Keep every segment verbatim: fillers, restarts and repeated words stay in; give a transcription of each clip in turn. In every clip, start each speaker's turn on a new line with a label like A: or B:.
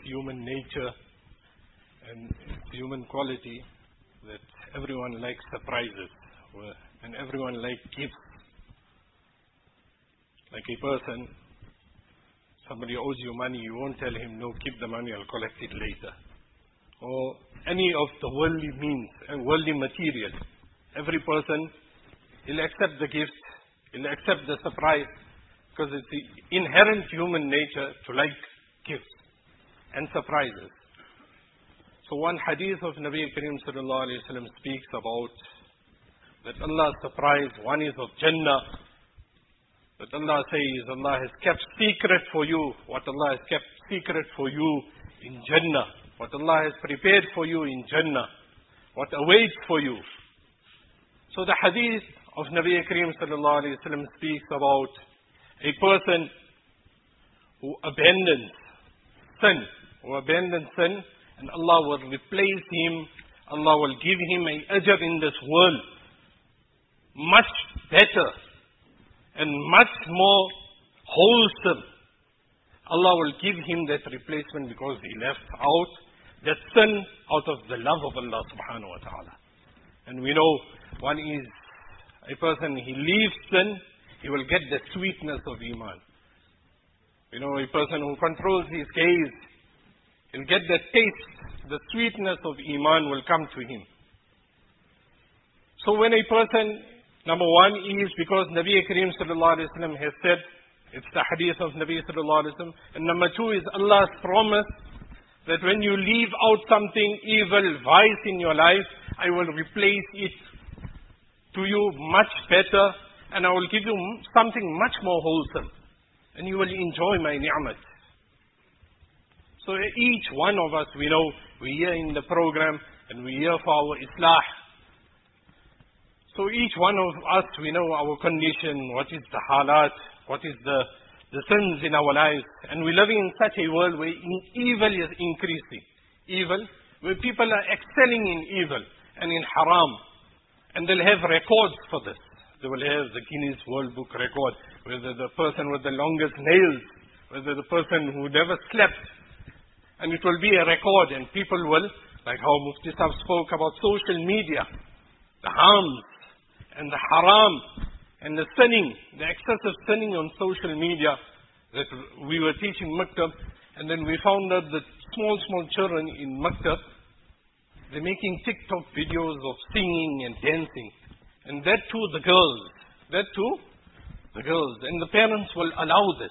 A: human nature and human quality that everyone likes surprises and everyone likes gifts. Like a person, somebody owes you money, you won't tell him, no, keep the money, I'll collect it later. Or any of the worldly means and worldly material. Every person, he'll accept the gift, he'll accept the surprise, because it's the inherent human nature to like gifts and surprises. So one hadith of Nabi Kareem sallallahu alayhi wa sallam speaks about that Allah's surprise. One is of Jannah. That Allah says, Allah has kept secret for you what Allah has kept secret for you in Jannah. What Allah has prepared for you in Jannah. What awaits for you. So the hadith of Nabi Kareem sallallahu alayhi wa sallam speaks about a person who abandons sin, who abandons sin, and Allah will replace him, Allah will give him a ajr in this world, much better and much more wholesome. Allah will give him that replacement because he left out that sin out of the love of Allah subhanahu wa ta'ala. And we know one is a person, he leaves sin, he will get the sweetness of Iman. You know, a person who controls his gaze, he'll get the taste, the sweetness of Iman will come to him. So when a person, number one is because Nabi Kareem sallallahu alayhi wa sallam has said, it's the hadith of Nabi sallallahu alayhi wa sallam. And number two is Allah's promise that when you leave out something evil, vice in your life, I will replace it to you much better, and I will give you something much more wholesome, and you will enjoy my ni'mat. So each one of us, we know, we hear in the program, and we hear for our islah. So each one of us, we know our condition, what is the halat, what is the, the sins in our lives. And we're living in such a world where evil is increasing. Evil, where people are excelling in evil and in haram. And they'll have records for this. They will have the Guinness World Book record, whether the person with the longest nails, whether the person who never slept. And it will be a record, and people will, like how Mufti Sahib spoke about social media, the harms and the haram and the sinning, the excessive sinning on social media that we were teaching Maktab, and then we found out that small, small children in Maktab, they're making TikTok videos of singing and dancing. And that too, the girls. That too, the girls. And the parents will allow this.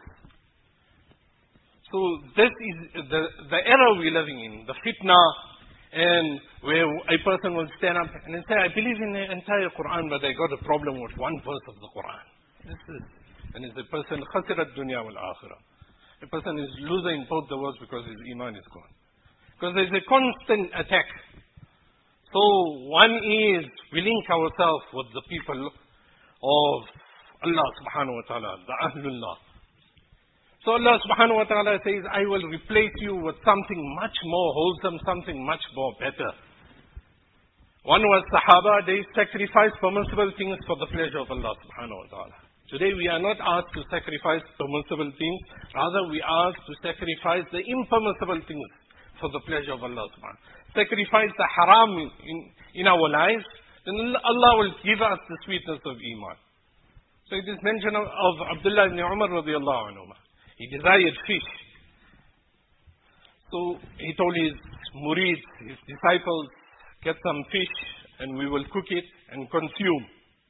A: So this is the, the era we're living in, the fitna, and where a person will stand up and say, I believe in the entire Quran, but I got a problem with one verse of the Quran. This is, and it's a person, khasirat dunya wal akhirah. A person is loser in both the worlds because his iman is gone. Because there's a constant attack. So one is we link ourselves with the people of Allah subhanahu wa ta'ala, the Ahlullah. So Allah subhanahu wa ta'ala says, I will replace you with something much more wholesome, something much more better. One was Sahaba, they sacrificed permissible things for the pleasure of Allah subhanahu wa ta'ala. Today we are not asked to sacrifice permissible things, rather we are asked to sacrifice the impermissible things for the pleasure of Allah subhanahu wa ta'ala. Sacrifice the haram in, in, in our lives, then Allah will give us the sweetness of Iman. So it is mentioned of, of Abdullah ibn Umar radiallahu anhu. He desired fish. So he told his murid, his disciples, get some fish and we will cook it and consume.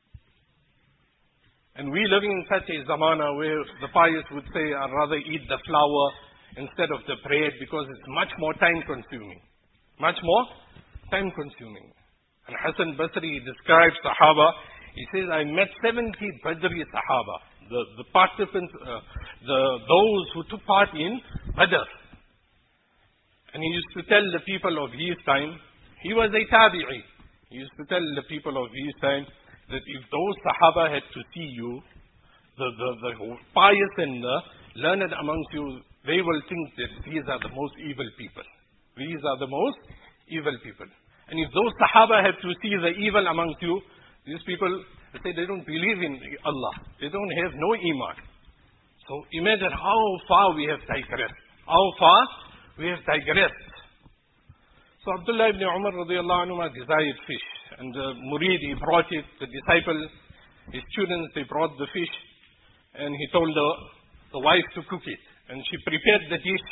A: And we living in such a zamana where the pious would say, I'd rather eat the flour instead of the bread because it's much more time consuming. Much more time consuming. And Hassan Basri describes Sahaba. He says, I met seventy Badri Sahaba. The, the participants, uh, the, those who took part in Badr. And he used to tell the people of his time, he was a tabi'i. He used to tell the people of his time that if those Sahaba had to see you, the, the, the pious and the learned amongst you, they will think that these are the most evil people. These are the most evil people. And if those Sahaba had to see the evil amongst you, these people, they say they don't believe in Allah. They don't have no Iman. So imagine how far we have digressed. How far we have digressed. So Abdullah ibn Umar radiallahu anhu desired fish. And the murid, he brought it, the disciple, his students, they brought the fish. And he told the, the wife to cook it. And she prepared the dish.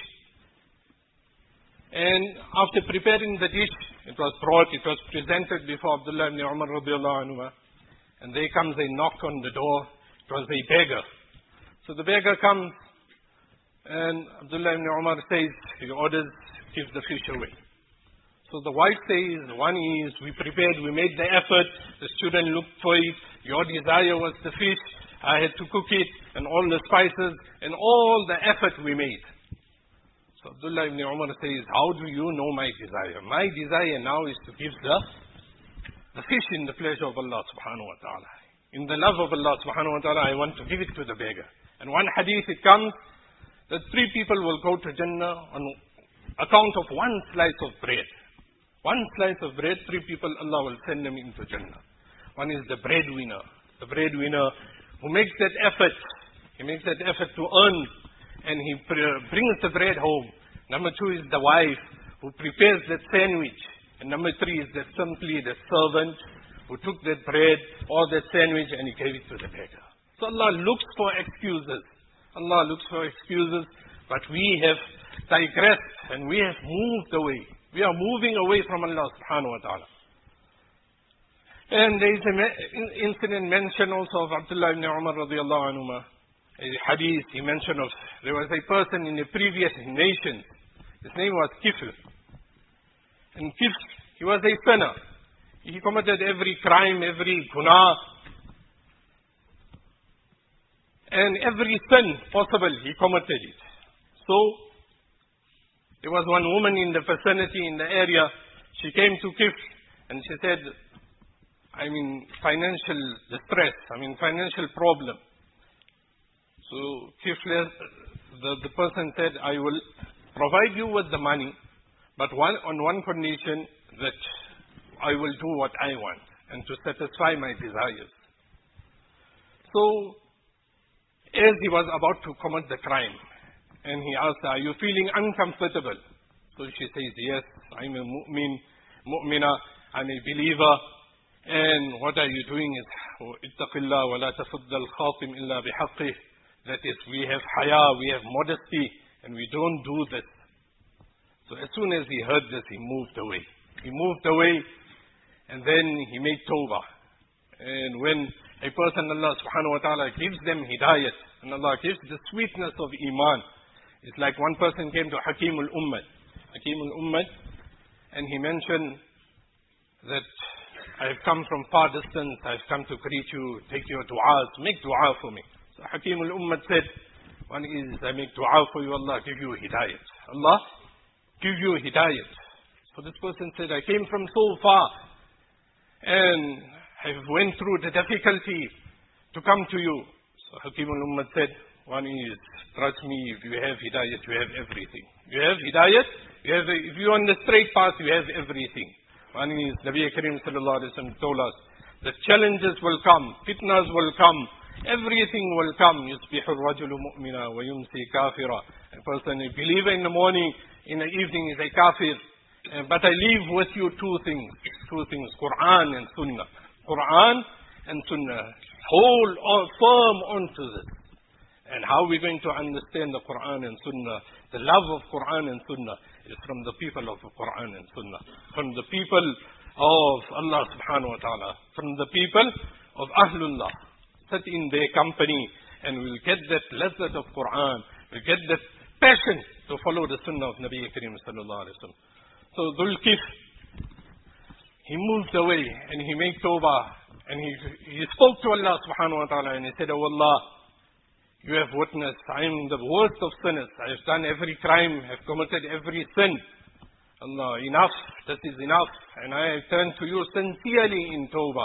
A: And after preparing the dish, it was brought, it was presented before Abdullah ibn Umar radiallahu anhu. And there comes a knock on the door. It was a beggar. So the beggar comes, and Abdullah ibn Umar says, he orders, give the fish away. So the wife says, one is, we prepared, we made the effort, the student looked for it, your desire was the fish, I had to cook it, and all the spices, and all the effort we made. So Abdullah ibn Umar says, how do you know my desire? My desire now is to give the, the fish in the pleasure of Allah subhanahu wa ta'ala. In the love of Allah subhanahu wa ta'ala, I want to give it to the beggar. And one hadith, it comes that three people will go to Jannah on account of one slice of bread. One slice of bread, three people, Allah will send them into Jannah. One is the breadwinner. The breadwinner who makes that effort. He makes that effort to earn, and he brings the bread home. Number two is the wife who prepares that sandwich. And number three is that simply the servant who took that bread or that sandwich and he gave it to the beggar. So Allah looks for excuses. Allah looks for excuses, but we have digressed and we have moved away. We are moving away from Allah subhanahu wa ta'ala. And there is an incident mentioned also of Abdullah ibn Umar radiallahu anhu. A hadith he mentioned of, there was a person in a previous nation. His name was Kifl. And Kifl, he was a sinner. He committed every crime, every guna. And every sin possible, he committed it. So, there was one woman in the vicinity, in the area. She came to Kifl and she said, I'm in financial distress, I'm in financial problem. So Kifl, the, the person said, I will provide you with the money, but one, on one condition, that I will do what I want and to satisfy my desires. So, as he was about to commit the crime, and he asked her, are you feeling uncomfortable? So she says, yes, I'm a mu'min, mu'mina, I'm a believer. And what are you doing is, اتق الله ولا تفض الخاطم إلا بحقه. That is, we have haya, we have modesty, and we don't do this. So as soon as he heard this, he moved away. He moved away, and then he made tawbah. And when a person, Allah subhanahu wa ta'ala gives them hidayat, and Allah gives the sweetness of iman. It's like one person came to Hakim al-Ummah. Hakim al-Ummah, and he mentioned that I've come from far distance, I've come to greet you, take your du'as, make du'a for me. So Hakim al-Ummah said, one is, I make du'a for you, Allah give you hidayat. Allah give you hidayat. So this person said, I came from so far, and I went through the difficulty to come to you. So Hakim al-Ummah said, one is, trust me, if you have hidayat, you have everything. You have hidayat, you have, if you're on the straight path, you have everything. One is, Nabi Karim sallallahu alayhi wa sallam told us, the challenges will come, fitnas will come, everything will come. يُصْبِحُ الرَّجُلُ مُؤْمِنًا وَيُمْسِي كَافِرًا. A person, a believer in the morning, in the evening is a kafir. Uh, but I leave with you two things, two things, Quran and Sunnah. Quran and Sunnah. Hold on, firm onto this. And how we're going to understand the Quran and Sunnah, the love of Quran and Sunnah, is from the people of the Quran and Sunnah. From the people of Allah subhanahu wa ta'ala. From the people of Ahlullah. Sit in their company and we'll get that lazzat of Quran. We'll get that passion to follow the Sunnah of Nabi Karim sallallahu alayhi wa sallam. So Dhul Kif, he moved away and he made tawbah. And he, he spoke to Allah subhanahu wa ta'ala and he said, oh Allah, you have witnessed, I am the worst of sinners. I have done every crime, I have committed every sin. Allah, enough, this is enough. And I have turned to you sincerely in tawbah.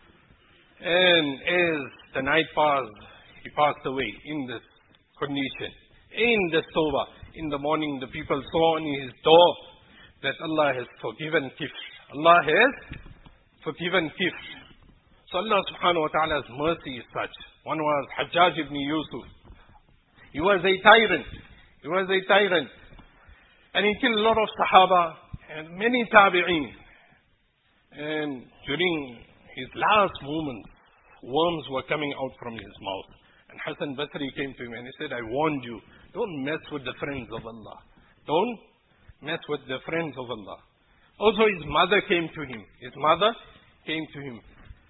A: And as the night passed, he passed away in this condition. In this tawbah. In the morning, the people saw on his door that Allah has forgiven Kifl. Allah has forgiven Kifl. So Allah subhanahu wa ta'ala's mercy is such. One was Hajjaj ibn Yusuf. He was a tyrant. He was a tyrant. And he killed a lot of Sahaba and many Tabi'een. And during his last moments, worms were coming out from his mouth. And Hassan Basri came to him and he said, I warned you, don't mess with the friends of Allah. Don't mess with the friends of Allah. Also his mother came to him. His mother came to him.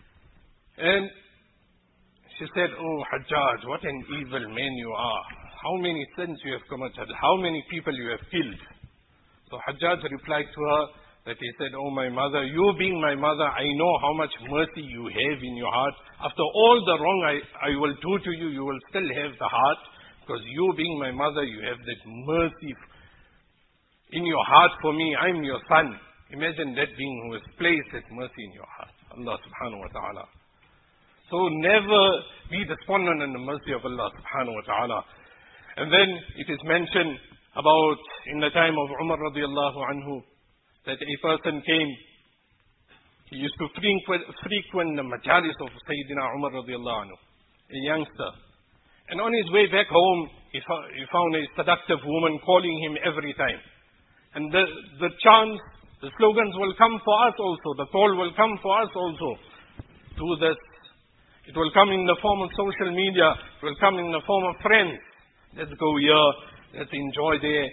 A: And she said, oh Hajjaj, what an evil man you are. How many sins you have committed. How many people you have killed. So Hajjaj replied to her that he said, oh my mother, you being my mother, I know how much mercy you have in your heart. After all the wrong I, I will do to you, you will still have the heart. Because you being my mother, you have that mercy in your heart for me. I'm your son. Imagine that being who has placed that mercy in your heart. Allah subhanahu wa ta'ala. So never be despondent in the mercy of Allah subhanahu wa ta'ala. And then it is mentioned about in the time of Umar radiallahu anhu, that a person came, he used to frequent, frequent the majalis of Sayyidina Umar radiallahu anhu, a youngster. And on his way back home, he, fo he found a seductive woman calling him every time. And the, the chants, the slogans will come for us also, the call will come for us also. Do this. It will come in the form of social media, it will come in the form of friends. Let's go here, let's enjoy there.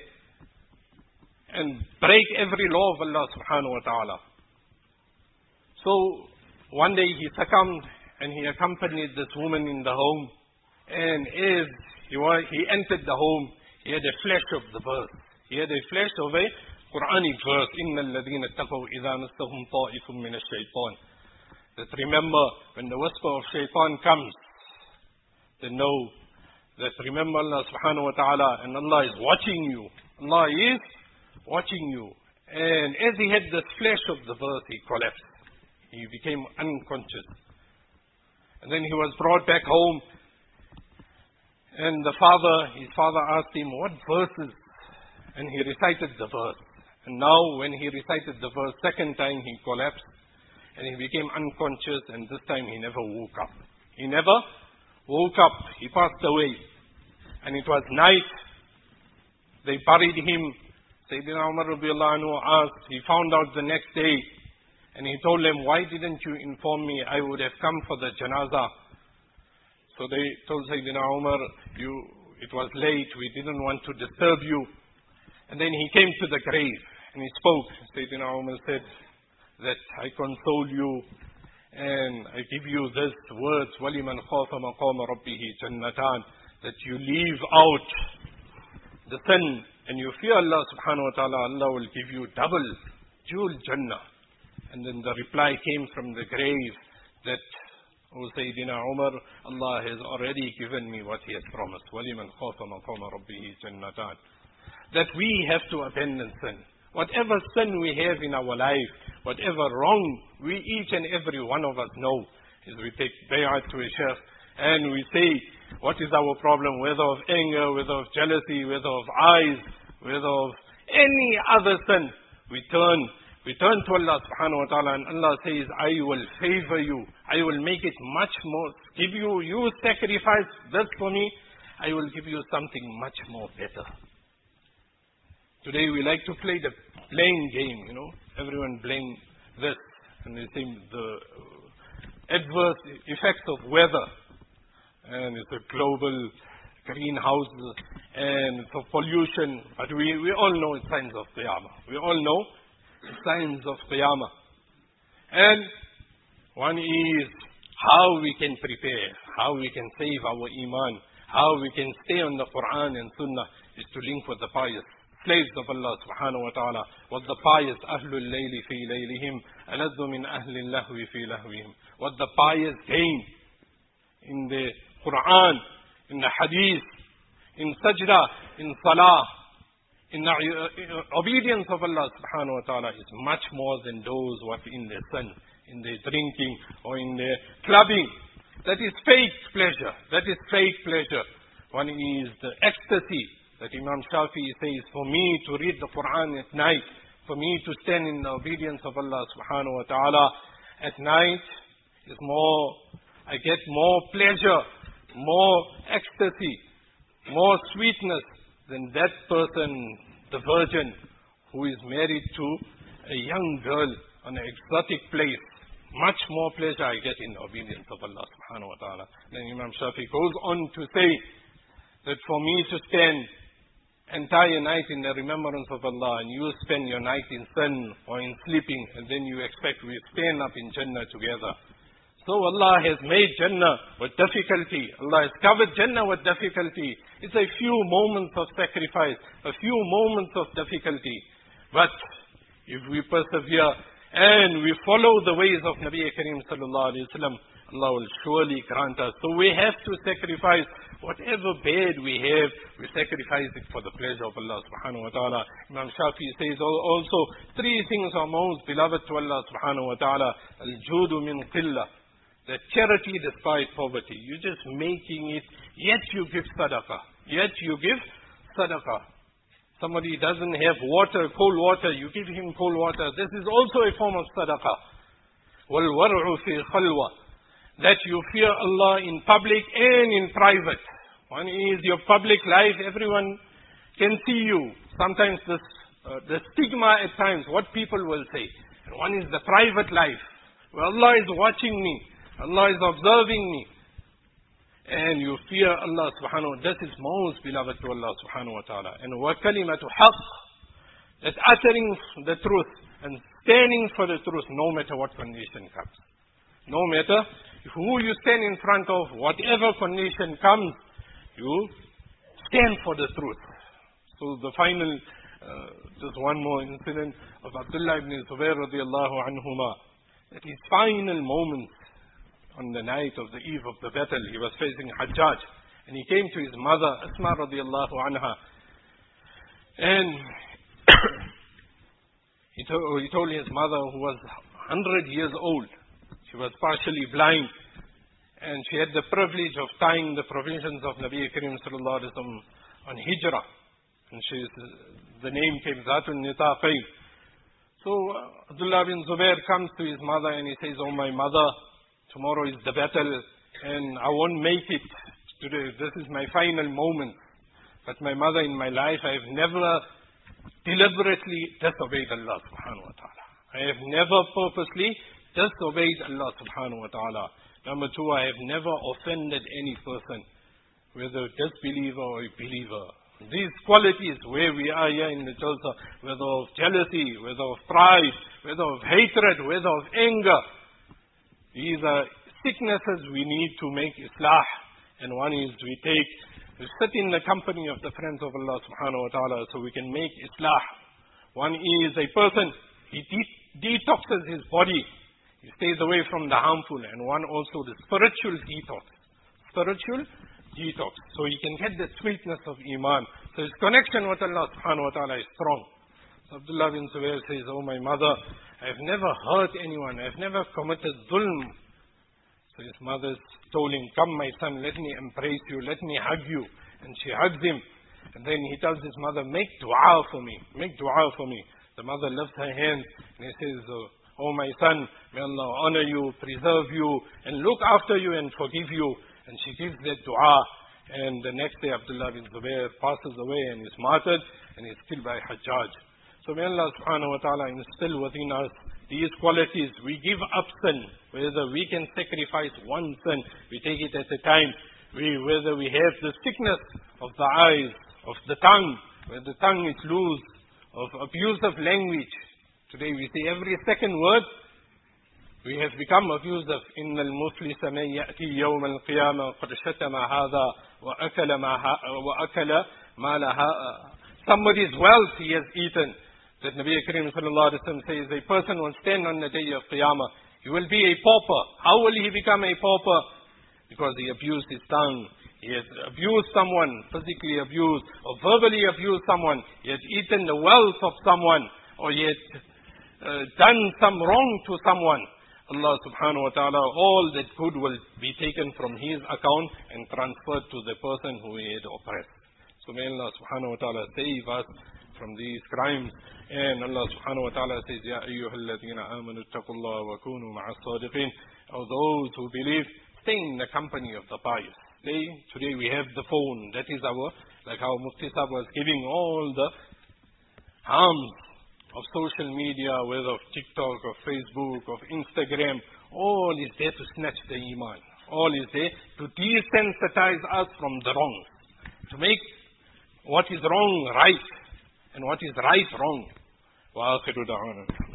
A: And break every law of Allah subhanahu wa ta'ala. So, one day he succumbed and he accompanied this woman in the home. And as he, was, he entered the home, he had a flash of the verse. He had a flash of a Quranic verse. إِنَّ الَّذِينَ اتَّقَوْا إِذَا مَسَّهُمْ طَائِفٌ مِّنَ الشَّيْطَانِ. That remember, when the whisper of shaitan comes, then know that remember Allah subhanahu wa ta'ala, and Allah is watching you. Allah is watching you. And as he had this flash of the verse, he collapsed. He became unconscious. And then he was brought back home. And the father, his father asked him, what verses? And he recited the verse. And now when he recited the verse, second time he collapsed. And he became unconscious, and this time he never woke up. He never woke up. He passed away. And it was night. They buried him. Sayyidina Umar radiallahu anhu asked, he found out the next day. And he told them, why didn't you inform me? I would have come for the janazah. So they told Sayyidina Umar, you, it was late, we didn't want to disturb you. And then he came to the grave and he spoke. Sayyidina Umar said that I console you and I give you this words, وَلِمَنْ خَافَ مَقَامَ رَبِّهِ جَنَّتَانِ, that you leave out the sin and you fear Allah subhanahu wa ta'ala, Allah will give you double, jewel Jannah. And then the reply came from the grave that, O Sayyidina Umar, Allah has already given me what He has promised. وَلِمَنْ خَافَ مَقَامَ رَبِّهِ جَنَّتَانِ. That we have to abandon sin. Whatever sin we have in our life, whatever wrong we each and every one of us know, is we take bay'at to a sheikh and we say, what is our problem, whether of anger, whether of jealousy, whether of eyes, whether of any other sin, we turn We turn to Allah subhanahu wa ta'ala, and Allah says, I will favor you. I will make it much more. Give you, you sacrifice this for me, I will give you something much more better. Today we like to play the blame game, you know. Everyone blame this. And they say the adverse effects of weather. And it's a global greenhouse and it's a pollution. But we, we all know it's signs of Qiyamah. We all know signs of Qiyamah. And one is how we can prepare, how we can save our Iman, how we can stay on the Quran and Sunnah, is to link with the pious slaves of Allah subhanahu wa ta'ala. What the pious ahlul layli fi laylihim aladdu min ahli lahwi fi lahwihim. What the pious gain in the Quran, in the Hadith, in Sajda, in Salah, in the obedience of Allah subhanahu wa ta'ala is much more than those who are in their sin, in their drinking or in their clubbing. That is fake pleasure. That is fake pleasure. One is the ecstasy that Imam Shafi'i says, for me to read the Quran at night, for me to stand in the obedience of Allah subhanahu wa ta'ala at night is more, I get more pleasure, more ecstasy, more sweetness than that person the virgin who is married to a young girl on an exotic place. Much more pleasure I get in obedience of Allah subhanahu wa ta'ala. Then Imam Shafi goes on to say that for me to stand entire night in the remembrance of Allah and you spend your night in sin or in sleeping and then you expect we stand up in Jannah together. So Allah has made Jannah with difficulty. Allah has covered Jannah with difficulty. It's a few moments of sacrifice, a few moments of difficulty. But if we persevere and we follow the ways of Nabi Kareem sallallahu alayhi wa sallam, Allah will surely grant us. So we have to sacrifice whatever bad we have, we sacrifice it for the pleasure of Allah subhanahu wa ta'ala. Imam Shafi says also, three things are most beloved to Allah subhanahu wa ta'ala. Al-judu min qillah. The charity despite poverty. You're just making it, yet you give sadaqah. Yet you give sadaqah. Somebody doesn't have water, cold water, you give him cold water. This is also a form of sadaqah. وَالْوَرْعُ فِي خَلْوَةٍ. That you fear Allah in public and in private. One is your public life, everyone can see you. Sometimes this, uh, the stigma at times, what people will say. And one is the private life, where Allah is watching me, Allah is observing me. And you fear Allah subhanahu wa ta'ala. That is most beloved to Allah subhanahu wa ta'ala. And وَكَلِمَةُ حَقٍّ. That uttering the truth and standing for the truth no matter what condition comes. No matter who you stand in front of, whatever condition comes, you stand for the truth. So the final, uh, just one more incident of Abdullah ibn Zubayr radiallahu anhuma. At his final moments, on the night of the eve of the battle, he was facing Hajjaj. And he came to his mother, Asma radiallahu anha. And he, to- he told his mother, who was one hundred years old, she was partially blind, and she had the privilege of tying the provisions of Nabi Kareem sallallahu alayhi wa sallam on Hijrah. And she, the name came Zatun Nitaqayn. So uh, Abdullah bin Zubair comes to his mother and he says, "Oh my mother, tomorrow is the battle and I won't make it today. This is my final moment. But my mother, in my life, I have never deliberately disobeyed Allah subhanahu wa ta'ala. I have never purposely disobeyed Allah subhanahu wa ta'ala. Number two, I have never offended any person, whether a disbeliever or a believer. These qualities where we are here in the Jalsa, whether of jealousy, whether of pride, whether of hatred, whether of anger, these are sicknesses we need to make islah. And one is we take, we sit in the company of the friends of Allah subhanahu wa ta'ala so we can make islah. One is a person, he de- detoxes his body. He stays away from the harmful. And one also the spiritual detox. Spiritual detox. So he can get the sweetness of Iman. So his connection with Allah subhanahu wa ta'ala is strong. So Abdullah bin Zubayr says, "Oh my mother, I've never hurt anyone. I've never committed dhulm." So his mother told him, "Come my son, let me embrace you, let me hug you." And she hugs him. And then he tells his mother, "Make dua for me, make dua for me." The mother lifts her hands and he says, "Oh my son, may Allah honor you, preserve you, and look after you and forgive you." And she gives that dua. And the next day Abdullah bin Zubayr passes away and is martyred and is killed by Hajjaj. So may Allah subhanahu wa ta'ala instill within us these qualities. We give up sin. Whether we can sacrifice one sin, we take it at a time. We, whether we have the sickness of the eyes, of the tongue, where the tongue is loose, of abusive language. Today we see every second word, we have become abusive. إِنَّ الْمُفْلِسَ مَنْ يَأْتِي يَوْمَ الْقِيَامَةِ قَدْ شَتَمَ هَذَا وَأَكَلَ مَا لَهَا. Somebody's wealth he has eaten. That Nabi Kareem sallallahu alayhi wa sallam says, a person will stand on the day of Qiyamah. He will be a pauper. How will he become a pauper? Because he abused his tongue. He has abused someone, physically abused, or verbally abused someone. He has eaten the wealth of someone, or he has uh, done some wrong to someone. Allah subhanahu wa ta'ala, all that good will be taken from his account and transferred to the person who he had oppressed. So may Allah subhanahu wa ta'ala save us from these crimes. And Allah subhanahu wa ta'ala says, Ya ayyuhal ladhina amanu ittaqullaha wa kunu ma'as sadiqin. O those who believe, stay in the company of the pious. Today, today we have the phone. That is our, like our Mufti Sahib was giving all the harms of social media, whether of TikTok, of Facebook, of Instagram, all is there to snatch the iman. All is there to desensitize us from the wrong. To make what is wrong right, and what is right wrong. وآخر دعوانا